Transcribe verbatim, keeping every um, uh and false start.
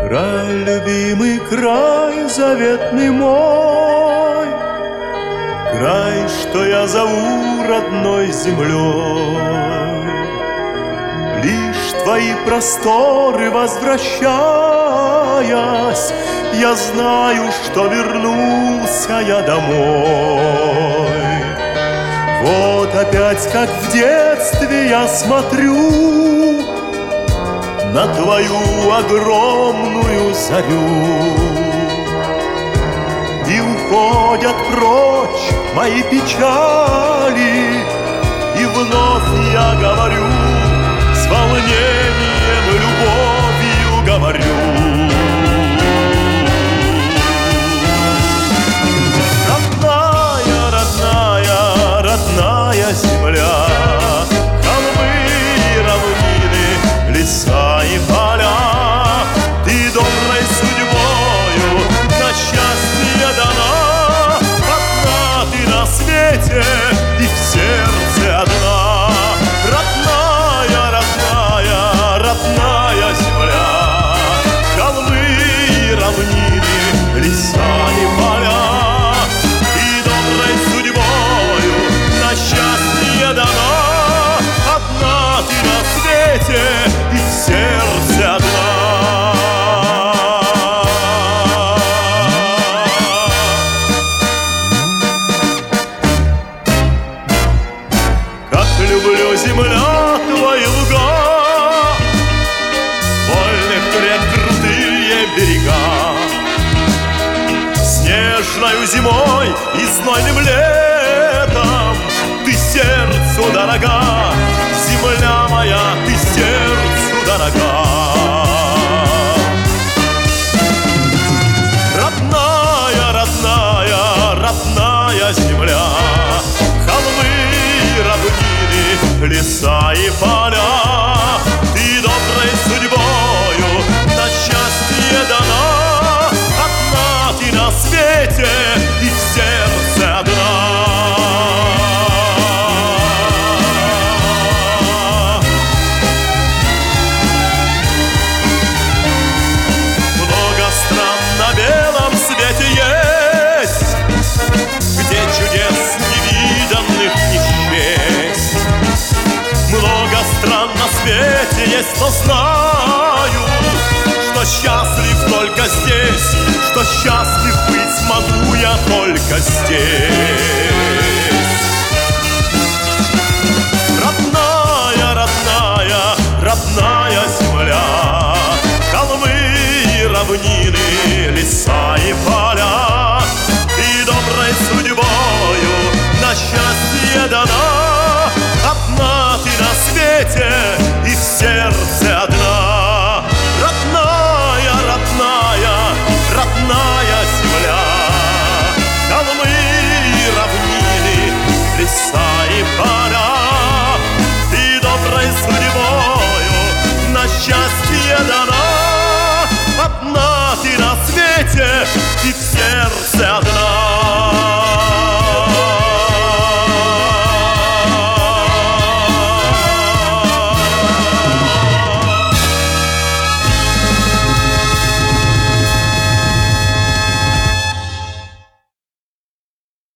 Край, любимый край, заветный мой, край, что я зову родной землей. Лишь твои просторы возвращаясь, я знаю, что вернулся я домой. Вот опять, как в детстве, я смотрю на твою огромную зарю, и уходят прочь мои печали, и вновь я говорю, с волнением, любовью говорю. Родная, родная, родная земля, холмы и равнины, леса и поля, ты доброй судьбою на счастье дана. Одна ты на свете и в сердце одна. Родная, родная, родная земля, холмы и равнины, леса и поля, ты доброй судьбою на счастье дана. Одна ты на свете и в сердце одна. Как люблю, земля, твои луга, вольных рек крутые берега, снежною зимой и знойным летом ты сердцу дорога. Земля моя, ты сердцу дорога. Родная, родная, родная земля, холмы и равнины, леса и поля, ты доброй судьбою на счастье дана. Одна ты на свете и в сердце одна. Есть, но знаю, что счастлив только здесь, что счастлив быть могу я только здесь. Родная, родная, родная земля, холмы и равнины, леса и поля, и доброй судьбою на счастье дана. Одна ты на свете и в сердце одна. Родная, родная, родная земля, холмы и равнины, леса и поля, ты доброй судьбою на счастье дана. Одна ты на свете и в сердце одна.